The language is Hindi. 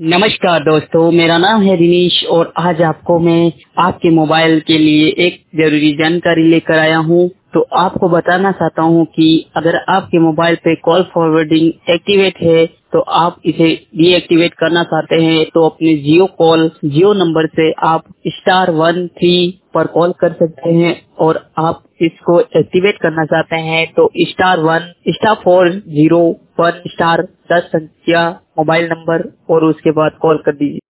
नमस्कार दोस्तों, मेरा नाम है दिनेश और आज आपको मैं आपके मोबाइल के लिए एक जरूरी जानकारी लेकर आया हूं। तो आपको बताना चाहता हूं कि अगर आपके मोबाइल पे कॉल फॉरवर्डिंग एक्टिवेट है तो आप इसे डीएक्टिवेट करना चाहते हैं तो अपने जियो नंबर से आप *13 पर कॉल कर सकते हैं और आप इसको एक्टिवेट करना चाहते हैं तो *1*401 *10 संख्या मोबाइल नंबर और उसके बाद कॉल कर दीजिए।